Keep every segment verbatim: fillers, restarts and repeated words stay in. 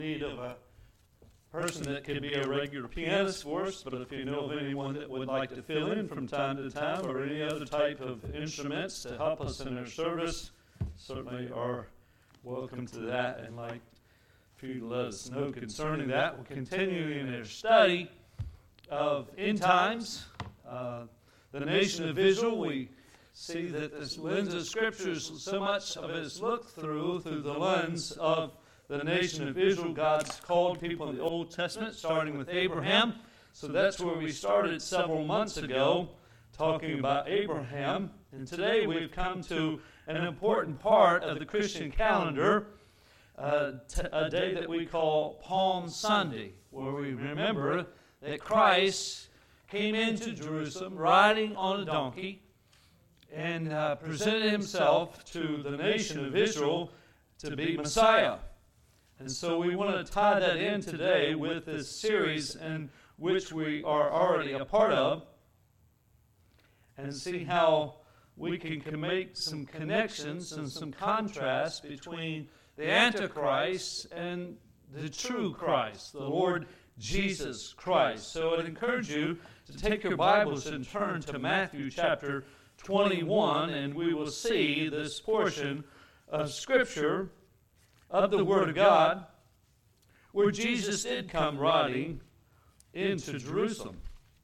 need of a person that could be a regular pianist for us, but if you know of anyone that would like to fill in from time to time or any other type of instruments to help us in our service, certainly are welcome to that, and like for you to let us know concerning that. We'll continue in our study of end times, uh, the nation of Israel. We see that this lens of Scriptures, so much of it is looked through through the lens of the nation of Israel. God's called people in the Old Testament, starting with Abraham. So that's where we started several months ago, talking about Abraham. And today we've come to an important part of the Christian calendar, uh, t- a day that we call Palm Sunday, where we remember that Christ came into Jerusalem riding on a donkey and uh, presented himself to the nation of Israel to be Messiah. And so we want to tie that in today with this series in which we are already a part of, and see how we can, can make some connections and some contrast between the Antichrist and the true Christ, the Lord Jesus Christ. So I'd encourage you to take your Bibles and turn to Matthew chapter twenty-one, and we will see this portion of Scripture of the Word of God, where Jesus did come riding into Jerusalem.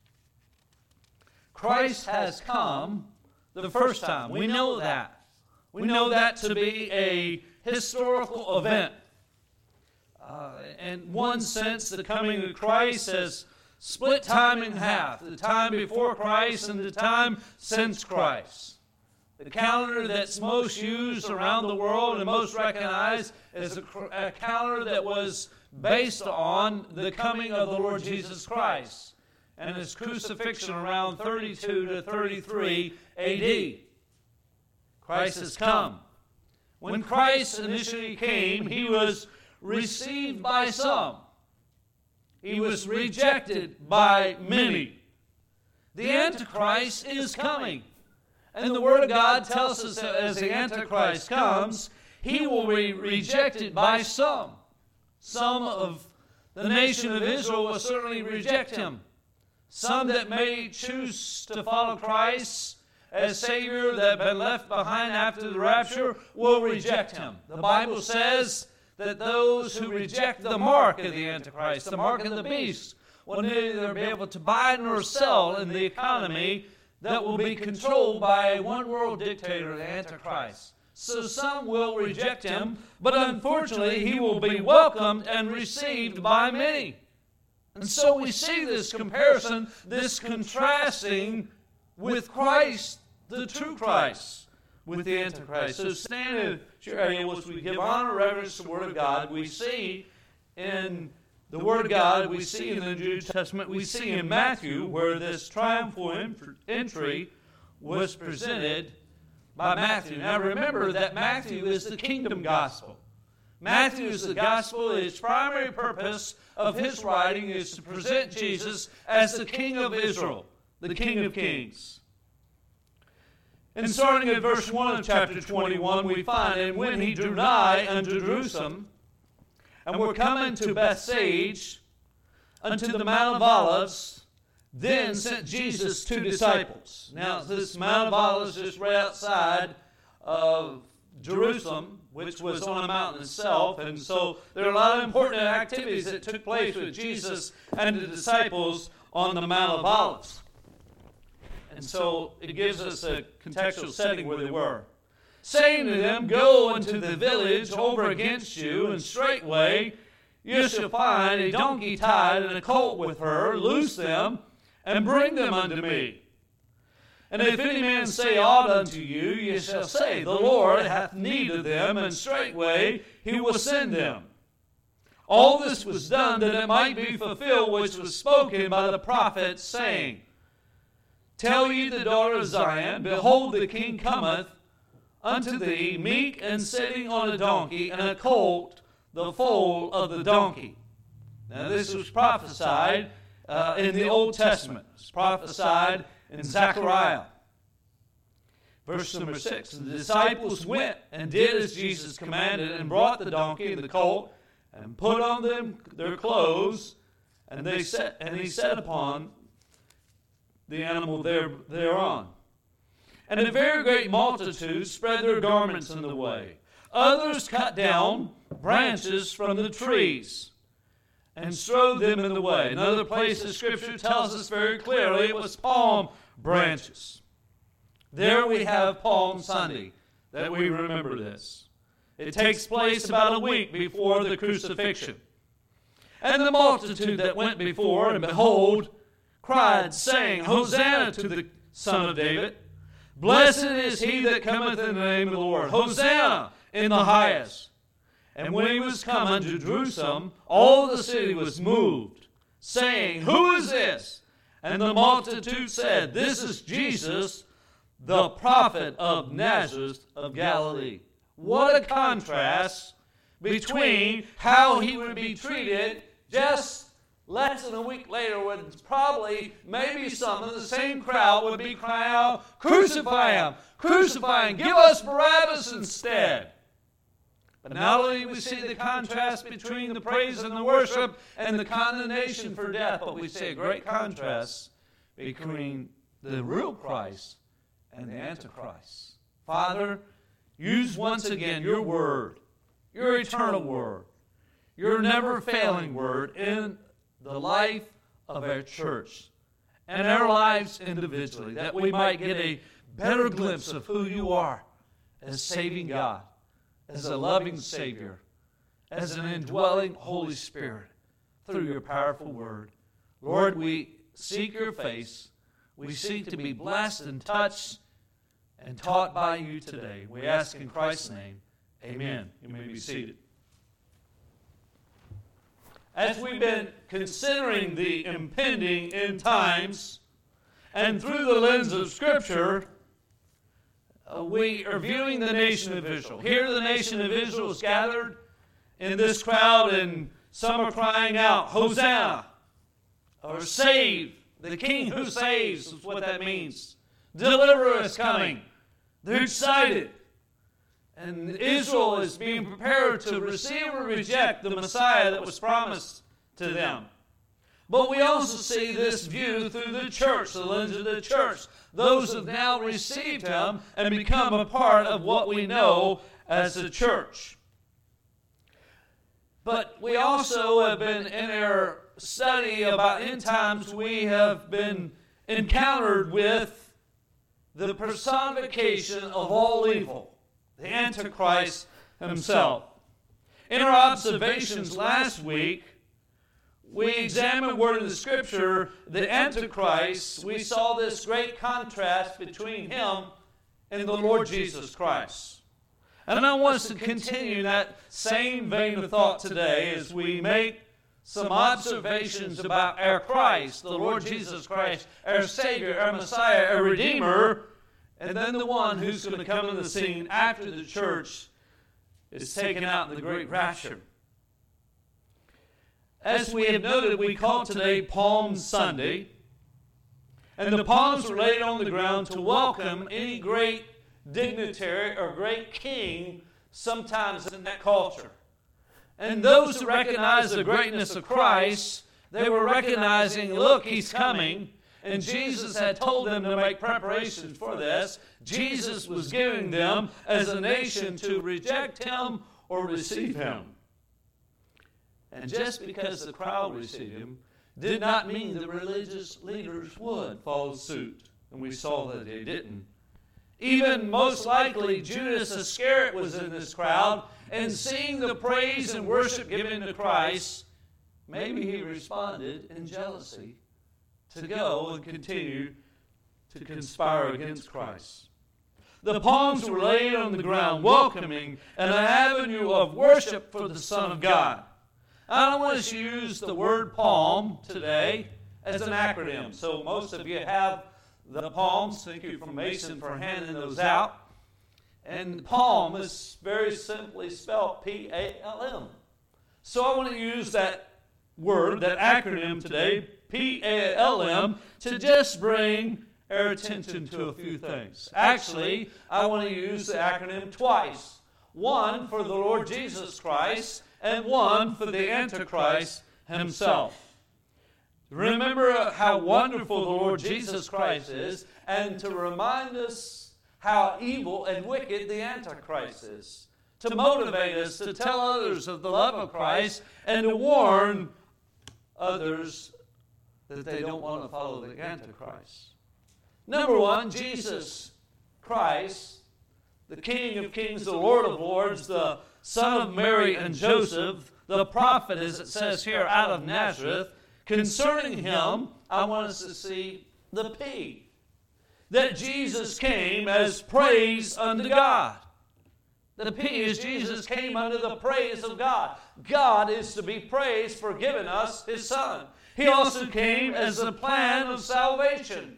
Christ has come the first time. We know that. We know that to be a historical event. Uh, in one sense, the coming of Christ has split time in half, the time before Christ and the time since Christ. The calendar that's most used around the world and most recognized is a, a calendar that was based on the coming of the Lord Jesus Christ and his crucifixion around thirty-two to thirty-three A D. Christ has come. When Christ initially came, he was received by some. He was rejected by many. The Antichrist is coming. And the Word of God tells us that as the Antichrist comes, he will be rejected by some. Some of the nation of Israel will certainly reject him. Some that may choose to follow Christ as Savior that have been left behind after the rapture will reject him. The Bible says that those who reject the mark of the Antichrist, the mark of the beast, will neither be able to buy nor sell in the economy that will be controlled by a one-world dictator, the Antichrist. So some will reject him, but unfortunately he will be welcomed and received by many. And so we see this comparison, this contrasting with Christ, the true Christ, with the Antichrist. So stand in your area as we give honor and reverence to the Word of God. We see in the Word of God, we see in the New Testament, we see in Matthew where this triumphal entry was presented by Matthew. Now remember that Matthew is the kingdom gospel. Matthew is the gospel. Its primary purpose of his writing is to present Jesus as the King of Israel, the King of Kings. And starting at verse one of chapter twenty-one, we find, and when he drew nigh unto Jerusalem, and were coming to Bethsage, unto the Mount of Olives, then sent Jesus two disciples. Now, this Mount of Olives is right outside of Jerusalem, which was on a mountain itself. And so there are a lot of important activities that took place with Jesus and the disciples on the Mount of Olives. And so it gives us a contextual setting where they were. Saying to them, go unto the village over against you, and straightway you shall find a donkey tied and a colt with her. Loose them, and bring them unto me. And if any man say aught unto you, ye shall say, the Lord hath need of them, and straightway he will send them. All this was done that it might be fulfilled which was spoken by the prophet, saying, tell ye the daughter of Zion, behold, the king cometh unto thee, meek and sitting on a donkey, and a colt, the foal of the donkey. Now this was prophesied uh, in the Old Testament. It was prophesied in Zechariah. Verse number six, the disciples went and did as Jesus commanded, and brought the donkey and the colt, and put on them their clothes, and they set and he set upon the animal there thereon. And a very great multitude spread their garments in the way. Others cut down branches from the trees and strewed them in the way. Another place the Scripture tells us very clearly it was palm branches. There we have Palm Sunday, that we remember this. It takes place about a week before the crucifixion. And the multitude that went before, and behold, cried, saying, Hosanna to the Son of David. Blessed is he that cometh in the name of the Lord. Hosanna in the highest. And when he was come unto Jerusalem, all the city was moved, saying, Who is this? And the multitude said, This is Jesus, the prophet of Nazareth of Galilee. What a contrast between how he would be treated just less than a week later, when probably maybe some of the same crowd would be crying out, Crucify him! Crucify him! Give us Barabbas instead! But not only do we see the contrast between the praise and the worship and the condemnation for death, but we see a great contrast between the real Christ and the Antichrist. Father, use once again your word, your eternal word, your never-failing word in the life of our church and our lives individually, that we might get a better glimpse of who you are as saving God, as a loving Savior, as an indwelling Holy Spirit through your powerful word. Lord, we seek your face. We seek to be blessed and touched and taught by you today. We ask in Christ's name, amen. You may be seated. As we've been considering the impending end times, and through the lens of Scripture, uh, we are viewing the nation of Israel. Here the nation of Israel is gathered in this crowd, and some are crying out, Hosanna, or save. The King who saves is what that means. Deliverer is coming. They're excited. And Israel is being prepared to receive or reject the Messiah that was promised to them. But we also see this view through the church, the lens of the church. Those who have now received him and become a part of what we know as a church. But we also have been, in our study about end times, we have been encountered with the personification of all evil, the Antichrist himself. In our observations last week, we examined word of the Scripture, the Antichrist. We saw this great contrast between him and the Lord Jesus Christ. And I want us to continue that same vein of thought today as we make some observations about our Christ, the Lord Jesus Christ, our Savior, our Messiah, our Redeemer, and then the one who's going to come into the scene after the church is taken out in the great rapture. As we have noted, we call today Palm Sunday, and the palms were laid on the ground to welcome any great dignitary or great king sometimes in that culture. And those who recognized the greatness of Christ, they were recognizing, look, he's coming. And Jesus had told them to make preparations for this. Jesus was giving them as a nation to reject him or receive him. And just because the crowd received him did not mean the religious leaders would follow suit. And we saw that they didn't. Even most likely Judas Iscariot was in this crowd, and seeing the praise and worship given to Christ, maybe he responded in jealousy to go and continue to conspire against Christ. The palms were laid on the ground, welcoming an avenue of worship for the Son of God. I don't want us to use the word palm today as an acronym. So most of you have the palms. Thank you from Mason for handing those out. And palm is very simply spelled P A L M. So I want to use that word, that acronym today, P A L M, to just bring our attention to a few things. Actually, I want to use the acronym twice. One for the Lord Jesus Christ, and one for the Antichrist himself. Remember how wonderful the Lord Jesus Christ is, and to remind us how evil and wicked the Antichrist is. To motivate us to tell others of the love of Christ and to warn others that they don't want to follow the Antichrist. Number one, Jesus Christ, the King of Kings, the Lord of Lords, the Son of Mary and Joseph, the prophet, as it says here, out of Nazareth. Concerning him, I want us to see the P. That Jesus came as praise unto God. The P is Jesus came under the praise of God. God is to be praised for giving us His Son. He also came as a plan of salvation.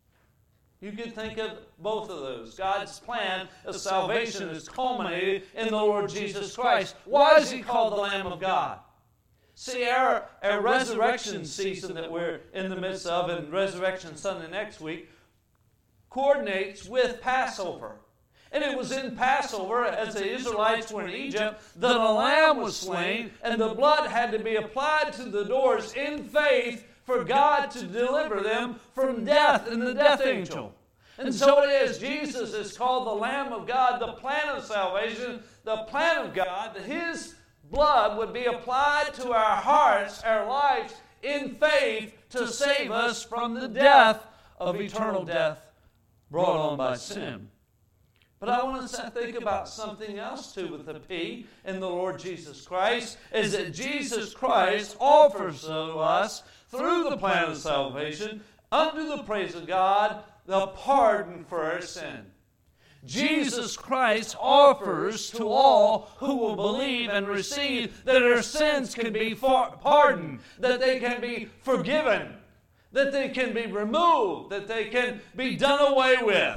You could think of both of those. God's plan of salvation is culminated in the Lord Jesus Christ. Why is He called the Lamb of God? See, our, our resurrection season that we're in the midst of, and Resurrection Sunday next week, coordinates with Passover. And it was in Passover, as the Israelites were in Egypt, that a lamb was slain, and the blood had to be applied to the doors in faith for God to deliver them from death and the death angel. And so it is. Jesus is called the Lamb of God, the plan of salvation, the plan of God, that His blood would be applied to our hearts, our lives, in faith to save us from the death of eternal death brought on by sin. But I want us to think about something else too with the P in the Lord Jesus Christ, is that Jesus Christ offers to us, through the plan of salvation, unto the praise of God, the pardon for our sin. Jesus Christ offers to all who will believe and receive that their sins can be pardoned, that they can be forgiven, that they can be removed, that they can be done away with.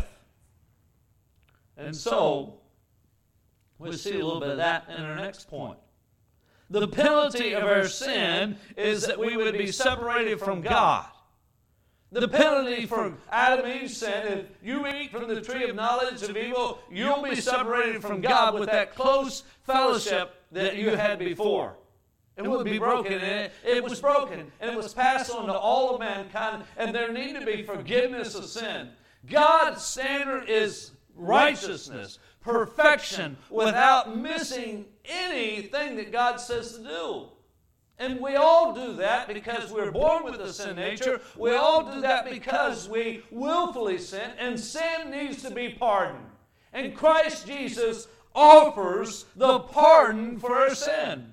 And so, we'll see a little bit of that in our next point. The penalty of our sin is that we would be separated from God. The penalty for Adam and Eve's sin, if you eat from the tree of knowledge of evil, you'll be separated from God with that close fellowship that you had before. It would be broken, and it, it was broken, and it was passed on to all of mankind, and there needed to be forgiveness of sin. God's standard is righteousness, perfection, without missing anything that God says to do. And we all do that because we're born with a sin nature. We all do that because we willfully sin, and sin needs to be pardoned. And Christ Jesus offers the pardon for our sin.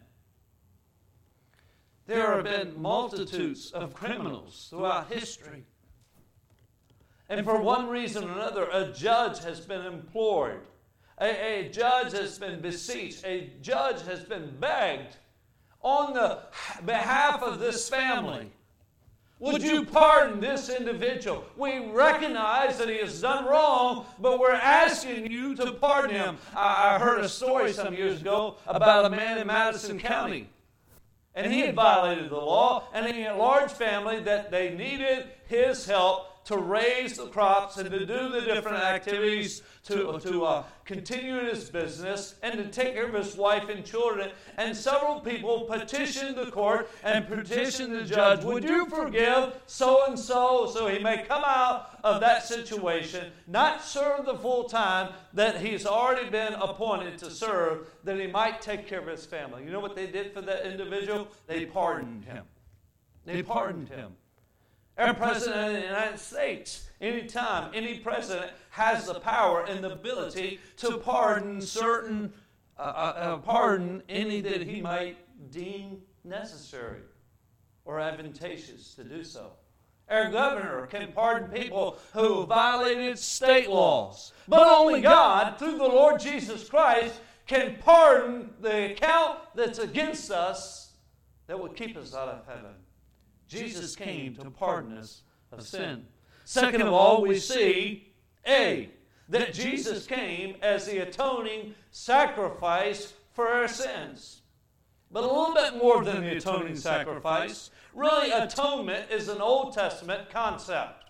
There have been multitudes of criminals throughout history. And for one reason or another, a judge has been implored. A, a judge has been beseeched. A judge has been begged on the behalf of this family. Would you pardon this individual? We recognize that he has done wrong, but we're asking you to pardon him. I, I heard a story some years ago about a man in Madison County. And he had violated the law, and he had a large family that they needed his help to raise the crops and to do the different activities to, to uh, continue in his business and to take care of his wife and children. And several people petitioned the court and petitioned the judge, would you forgive so-and-so so he may come out of that situation, not serve the full time that he's already been appointed to serve, that he might take care of his family. You know what they did for that individual? They pardoned him. They pardoned him. Our President of the United States, anytime any president has the power and the ability to pardon certain, uh, uh, pardon any that he might deem necessary or advantageous to do so. Our governor can pardon people who violated state laws. But only God, through the Lord Jesus Christ, can pardon the account that's against us that would keep us out of heaven. Jesus came to pardon us of sin. Second of all, we see, A, that Jesus came as the atoning sacrifice for our sins. But a little bit more than the atoning sacrifice. Really, atonement is an Old Testament concept.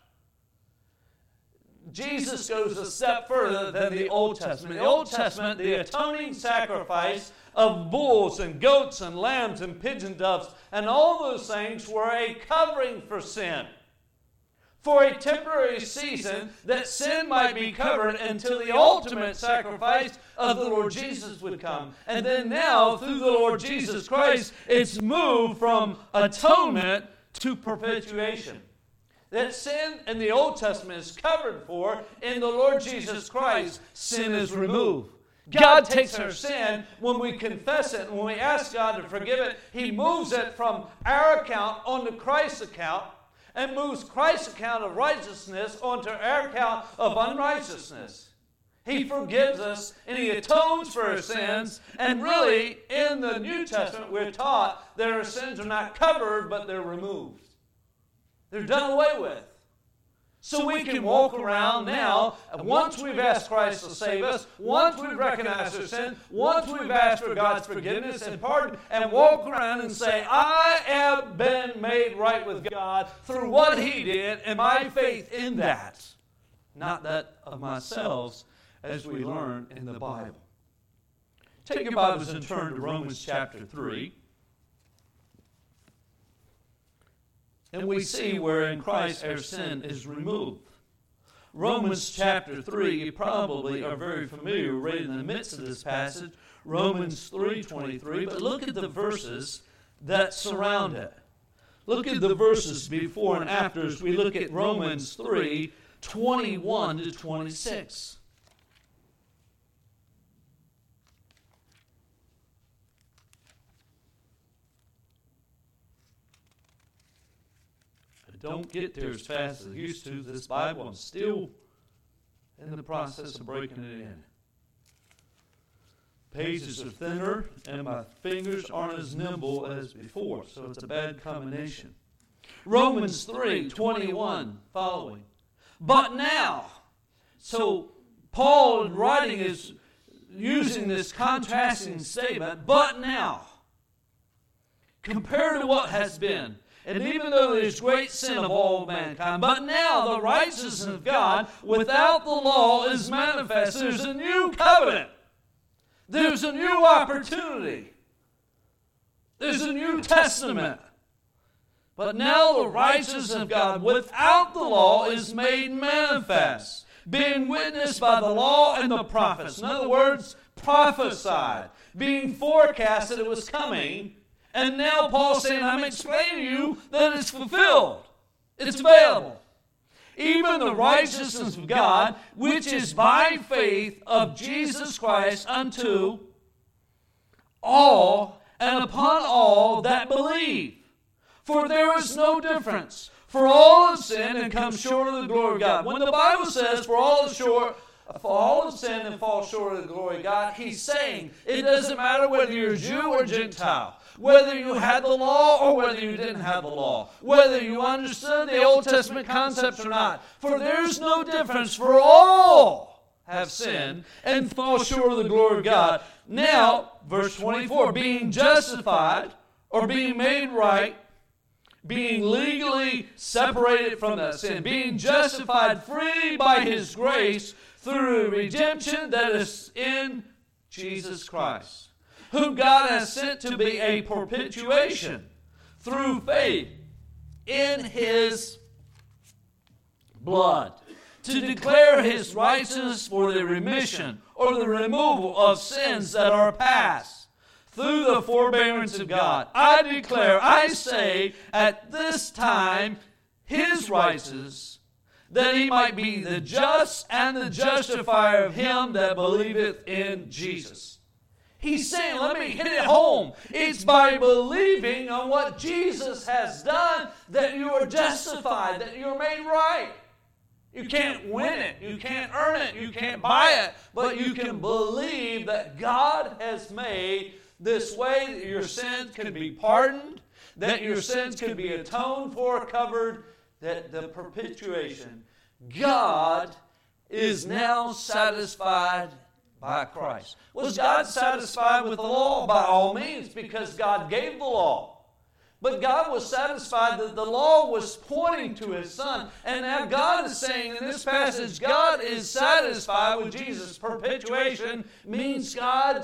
Jesus goes a step further than the Old Testament. In the Old Testament, the atoning sacrifice of bulls and goats and lambs and pigeon doves. And all those things were a covering for sin. For a temporary season, that sin might be covered until the ultimate sacrifice of the Lord Jesus would come. And then now, through the Lord Jesus Christ, it's moved from atonement to perpetuation. That sin in the Old Testament is covered for, in the Lord Jesus Christ, sin is removed. God takes our sin when we confess it, and when we ask God to forgive it, He moves it from our account onto Christ's account, and moves Christ's account of righteousness onto our account of unrighteousness. He forgives us, and He atones for our sins. And really, in the New Testament, we're taught that our sins are not covered, but they're removed. They're done away with. So we can walk around now, once we've asked Christ to save us, once we've recognized our sin, once we've asked for God's forgiveness and pardon, and walk around and say, I have been made right with God through what He did, and my faith in that, not that of myself, as we learn in the Bible. Take your Bibles and turn to Romans chapter three. And we see where in Christ our sin is removed. Romans chapter three, you probably are very familiar right in the midst of this passage, Romans three twenty-three, but look at the verses that surround it. Look at the verses before and after as we look at Romans three twenty-one to twenty-six. Don't get there as fast as I used to. This Bible, I'm still in the process of breaking it in. Pages are thinner, and my fingers aren't as nimble as before, so it's a bad combination. Romans three twenty-one following. But now, so Paul in writing is using this contrasting statement, but now, compared to what has been, and even though there's great sin of all mankind, but now the righteousness of God without the law is manifest. There's a new covenant. There's a new opportunity. There's a new testament. But now the righteousness of God without the law is made manifest, being witnessed by the law and the prophets. In other words, prophesied, being forecast that it was coming. And now Paul's saying, I'm explaining to you that it's fulfilled. It's available. Even the righteousness of God, which is by faith of Jesus Christ unto all and upon all that believe. For there is no difference. For all have sinned and come short of the glory of God. When the Bible says, for all is short, for all have sinned and fall short of the glory of God, He's saying it doesn't matter whether you're Jew or Gentile, whether you had the law or whether you didn't have the law, whether you understood the Old Testament concepts or not. For there's no difference, for all have sinned and fall short of the glory of God. Now, verse twenty-four, being justified or being made right, being legally separated from that sin, being justified freely by His grace through redemption that is in Jesus Christ, whom God has sent to be a perpetuation through faith in His blood, to declare His righteousness for the remission or the removal of sins that are past, through the forbearance of God. I declare, I say, at this time, His righteousness, that He might be the just and the justifier of him that believeth in Jesus. He's saying, let me hit it home. It's by believing on what Jesus has done that you are justified, that you're made right. You can't win it. You can't earn it. You can't buy it. But you can believe that God has made this way that your sins can be pardoned, that your sins can be atoned for, covered, that the perpetuation. God is now satisfied by Christ. Was God satisfied with the law? By all means, because God gave the law. But God was satisfied that the law was pointing to His Son. And now God is saying in this passage, God is satisfied with Jesus. Perpetuation means God's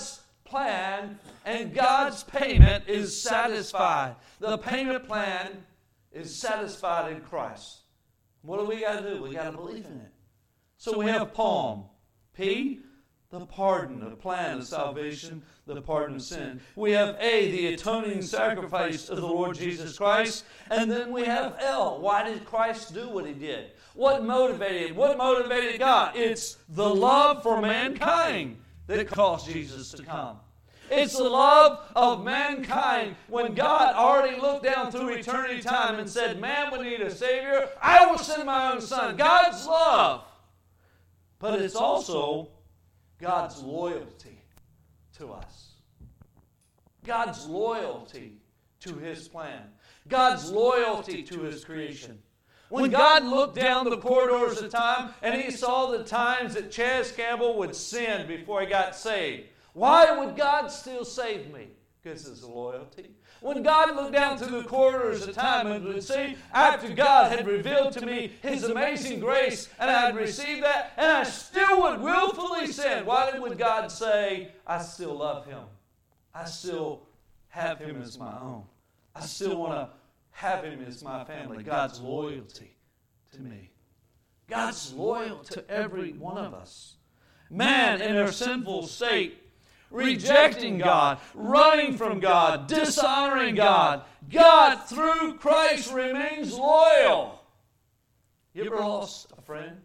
plan, and God's payment is satisfied. The payment plan is satisfied in Christ. What do we got to do? We got to believe in it. So we have palm. P, the pardon, the plan of salvation, the pardon of sin. We have A, the atoning sacrifice of the Lord Jesus Christ. And then we have L, why did Christ do what he did? What motivated? What motivated God? It's the love for mankind that caused Jesus to come. It's the love of mankind. When God already looked down through eternity time and said, man would need a Savior, I will send my own Son. God's love. But it's also God's loyalty to us. God's loyalty to His plan. God's loyalty to His creation. When God looked down the corridors of time and He saw the times that Chaz Campbell would sin before he got saved, why would God still save me? Because of His loyalty. When God looked down through the corridors of time and would see, after God had revealed to me His amazing grace, and I had received that, and I still would willfully sin, why would God say, I still love Him? I still have Him as my own. I still want to have Him as my family. God's loyalty to me. God's loyal to every one of us. Man in our sinful state, rejecting God, running from God, dishonoring God, God through Christ remains loyal. You ever lost a friend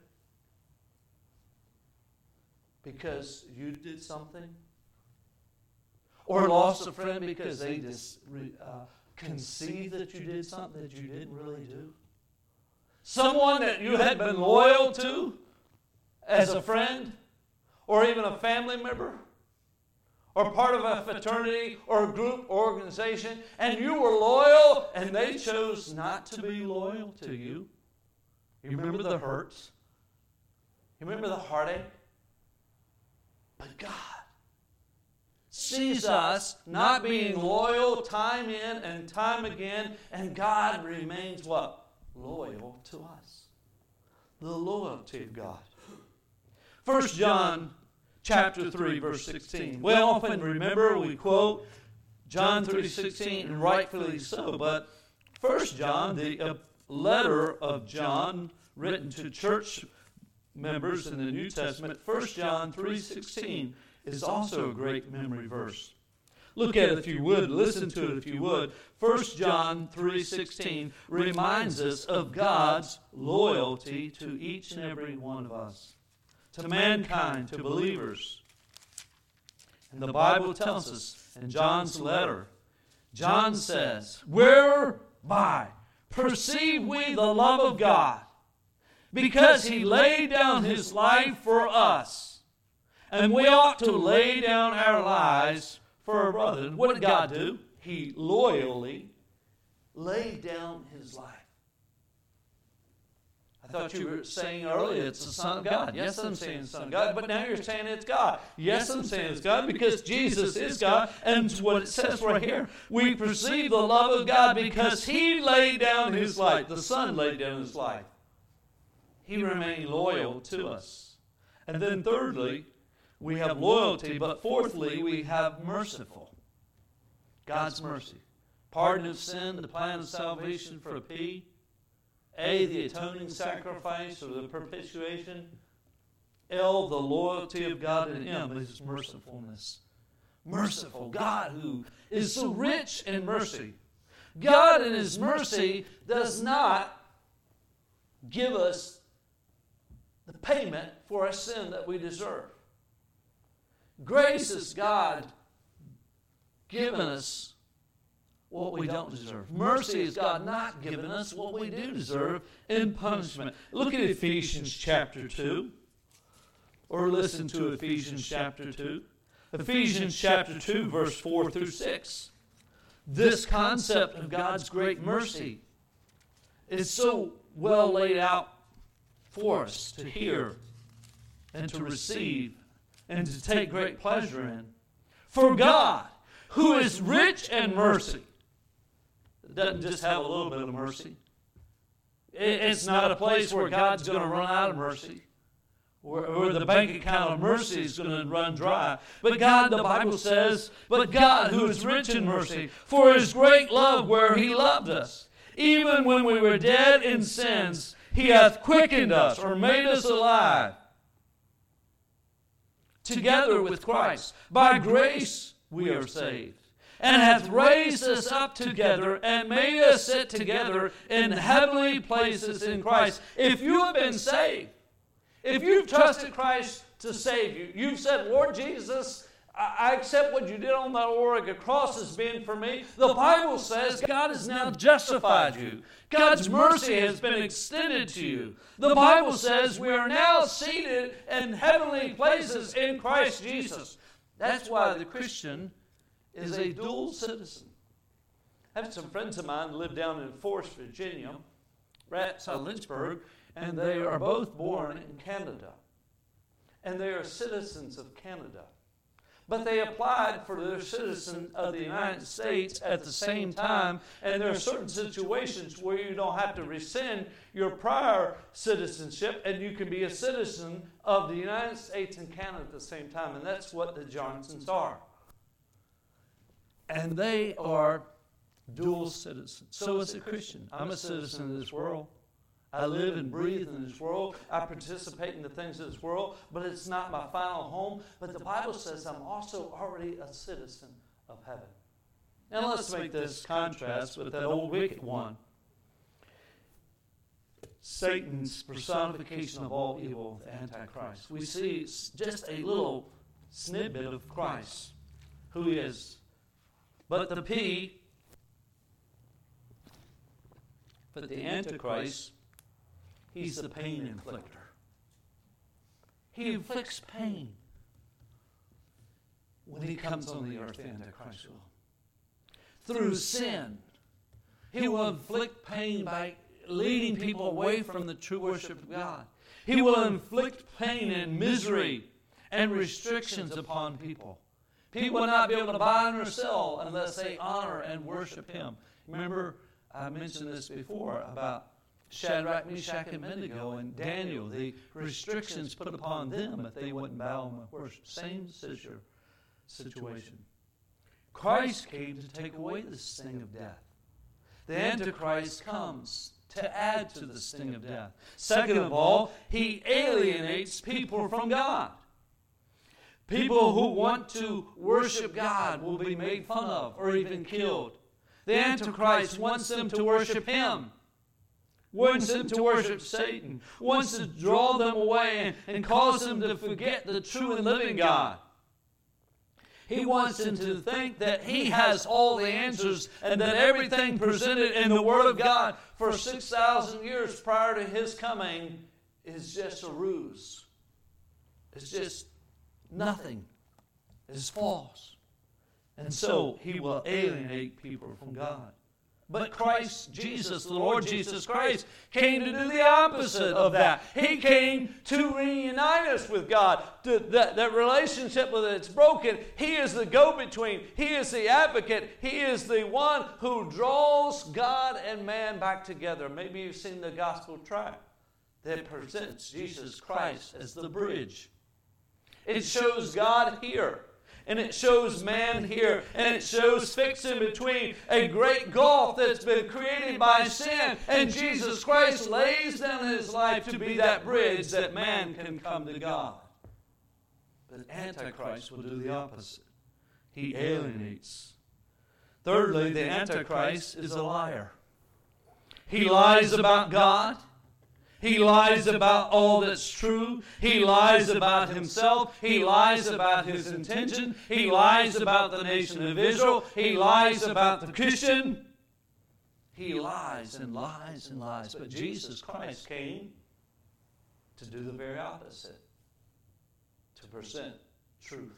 because you did something? Or lost a friend because they just uh, conceived that you did something that you didn't really do? Someone that you had been loyal to as a friend, or even a family member, or part of a fraternity or a group or organization, and you were loyal and they chose not to be loyal to you. You remember the hurts? You remember the heartache? But God sees us not being loyal time in and time again, and God remains what? Loyal to us. The loyalty of God. First John chapter three, verse sixteen. We often remember, we quote John three sixteen, and rightfully so, but First John, the uh, letter of John written to church members in the New Testament, First John three sixteen is also a great memory verse. Look at it if you would, listen to it if you would. First John three sixteen reminds us of God's loyalty to each and every one of us, to mankind, to believers. And the Bible tells us in John's letter, John says, whereby perceive we the love of God, because He laid down His life for us, and we ought to lay down our lives for our brethren. What did God do? He loyally laid down His life. I thought you were saying earlier it's the Son of God. Yes, I'm saying the Son of God, but now you're saying it's God. Yes, I'm saying it's God because Jesus is God, and what it says right here, we perceive the love of God because He laid down His life. The Son laid down His life. He remained loyal to us. And then thirdly, we have loyalty, but fourthly, we have merciful. God's mercy. Pardon of sin, the plan of salvation for a P. A, the atoning sacrifice or the propitiation. L, the loyalty of God, and M, His mercifulness. Merciful God who is so rich in mercy. God in His mercy does not give us the payment for a sin that we deserve. Grace is God giving us what we don't deserve. Mercy is God not giving us what we do deserve in punishment. Look at Ephesians chapter two, or listen to Ephesians chapter two. Ephesians chapter two, verse four through six. This concept of God's great mercy is so well laid out for us to hear and to receive and to take great pleasure in. For God, who is rich in mercy, doesn't just have a little bit of mercy. It's not a place where God's going to run out of mercy, where, where the bank account of mercy is going to run dry. But God, the Bible says, but God, who is rich in mercy, for his great love where he loved us, even when we were dead in sins, he hath quickened us, or made us alive, together with Christ. By grace we are saved, and hath raised us up together, and made us sit together in heavenly places in Christ. If you have been saved, if you've trusted Christ to save you, you've said, Lord Jesus, I accept what you did on that Oregon cross as being for me. The Bible says God has now justified you. God's mercy has been extended to you. The Bible says we are now seated in heavenly places in Christ Jesus. That's why the Christian is a dual citizen. I have some friends of mine who live down in Forest, Virginia, right outside Lynchburg, and they are both born in Canada. And they are citizens of Canada. But they applied for their citizen of the United States at the same time, and there are certain situations where you don't have to rescind your prior citizenship, and you can be a citizen of the United States and Canada at the same time, and that's what the Johnsons are. And they are dual citizens. So is a Christian. I'm a citizen of this world. I live and breathe in this world. I participate in the things of this world, but it's not my final home. But the Bible says I'm also already a citizen of heaven. Now let's make this contrast with that old wicked one. Satan's personification of all evil, the Antichrist. We see just a little snippet of Christ, who is. But the P, but the Antichrist, he's the pain inflictor. He inflicts pain when he comes on the earth, the Antichrist will. Through sin, he will inflict pain by leading people away from the true worship of God. He will inflict pain and misery and restrictions upon people. People will not be able to buy or sell unless they honor and worship him. Remember, I mentioned this before about Shadrach, Meshach, and Abednego and Daniel, the restrictions put upon them if they wouldn't bow and worship. Same situation. Christ came to take away the sting of death. The Antichrist comes to add to the sting of death. Second of all, he alienates people from God. People who want to worship God will be made fun of or even killed. The Antichrist wants them to worship him. Wants them to worship Satan, wants to draw them away and, and cause them to forget the true and living God. He wants them to think that he has all the answers and that everything presented in the Word of God for six thousand years prior to his coming is just a ruse. It's just nothing. It's false. And so he will alienate people from God. But Christ Jesus, the Lord Jesus Christ, came to do the opposite of that. He came to reunite us with God. To, that, that relationship that's broken, he is the go-between. He is the advocate. He is the one who draws God and man back together. Maybe you've seen the gospel tract that presents Jesus Christ as the bridge. It shows God here. And it shows man here. And it shows fixed in between a great gulf that's been created by sin. And Jesus Christ lays down his life to be that bridge that man can come to God. But Antichrist will do the opposite. He alienates. Thirdly, the Antichrist is a liar. He lies about God. He lies about all that's true. He lies about himself. He lies about his intention. He lies about the nation of Israel. He lies about the Christian. He lies and lies and lies. But Jesus Christ came to do the very opposite, to present truth.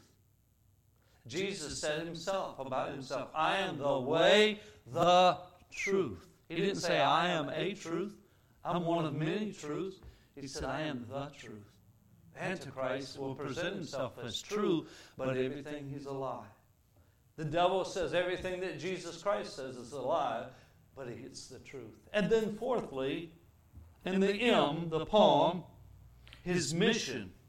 Jesus said himself about himself, I am the way, the truth. He didn't say, I am a truth. I'm one of many truths. He said, I am the truth. Antichrist will present himself as true, but everything he's a lie. The devil says everything that Jesus Christ says is a lie, but it's the truth. And then fourthly, in the M, the palm, his mission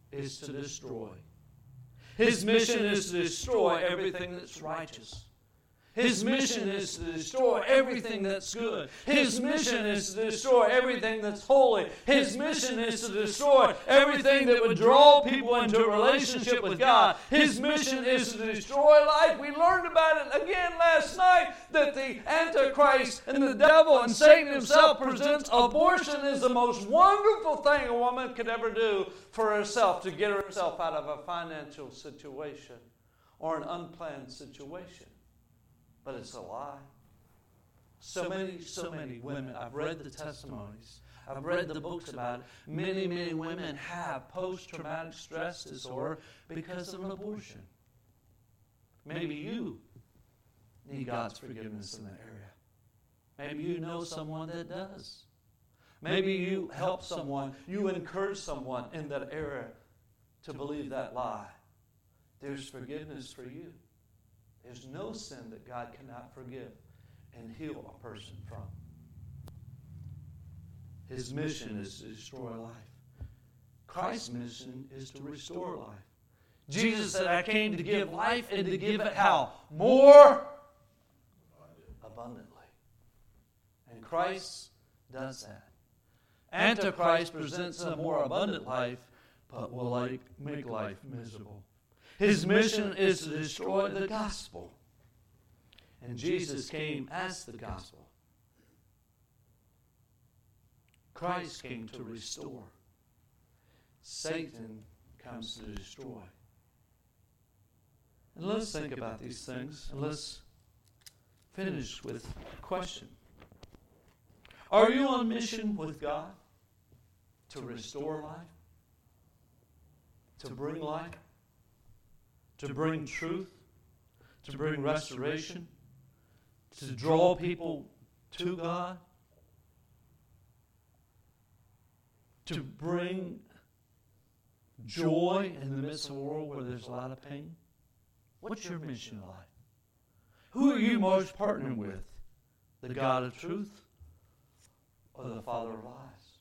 is to destroy. His mission is to destroy everything that's righteous. His mission is to destroy everything that's good. His mission is to destroy everything that's holy. His mission is to destroy everything that would draw people into a relationship with God. His mission is to destroy life. We learned about it again last night, that the Antichrist and the devil and Satan himself presents abortion as the most wonderful thing a woman could ever do for herself, to get herself out of a financial situation or an unplanned situation. But it's a lie. So many, so many women, I've read the testimonies, I've read the books about it. Many, many women have post-traumatic stress disorder because of an abortion. Maybe you need God's forgiveness in that area. Maybe you know someone that does. Maybe you help someone, you encourage someone in that area to believe that lie. There's forgiveness for you. There's no sin that God cannot forgive and heal a person from. His mission is to destroy life. Christ's mission is to restore life. Jesus said, I came to give life and to give it how? More abundantly. And Christ does that. Antichrist presents a more abundant life, but will like make life miserable. His mission is to destroy the gospel. And Jesus came as the gospel. Christ came to restore. Satan comes to destroy. And let's think about these things. And let's finish with a question. Are you on mission with God to restore life? To bring life? To bring truth, to bring restoration, to draw people to God, to bring joy in the midst of a world where there's a lot of pain? What's your mission in life? Who are you most partnering with? The God of truth or the Father of lies?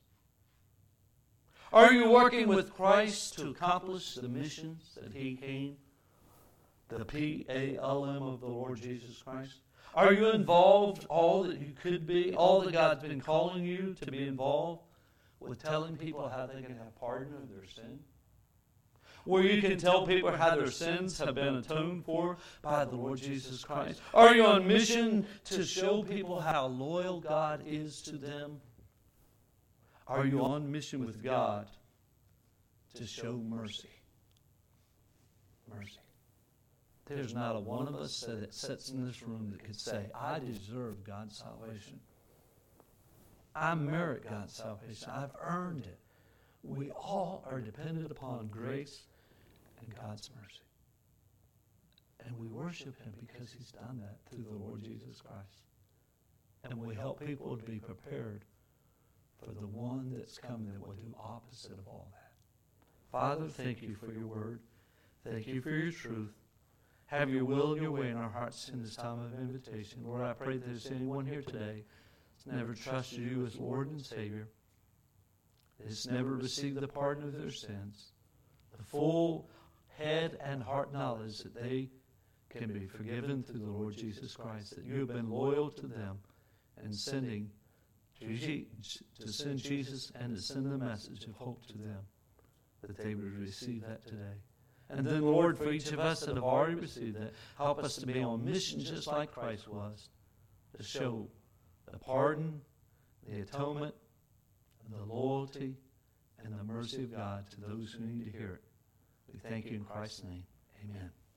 Are you working with Christ to accomplish the missions that He came? The P A L M of the Lord Jesus Christ? Are you involved all that you could be, all that God's been calling you to be involved with telling people how they can have pardon of their sin? Where you can tell people how their sins have been atoned for by the Lord Jesus Christ? Are you on mission to show people how loyal God is to them? Are you on mission with God to show mercy? Mercy. There's not a one of us that sits in this room that could say, I deserve God's salvation. I merit God's salvation. I've earned it. We all are dependent upon grace and God's mercy. And we worship Him because He's done that through the Lord Jesus Christ. And we help people to be prepared for the one that's coming that will do opposite of all that. Father, thank You for Your word. Thank You for Your truth. Have Your will and Your way in our hearts in this time of invitation. Lord, I pray that there's anyone here today that's never trusted You as Lord and Savior, that's never received the pardon of their sins, the full head and heart knowledge that they can be forgiven through the Lord Jesus Christ, that You have been loyal to them and sending to send Jesus and to send the message of hope to them, that they would receive that today. And then, Lord, for each of us that have already received that, help us to be on mission just like Christ was, to show the pardon, the atonement, the loyalty, and the mercy of God to those who need to hear it. We thank You in Christ's name. Amen.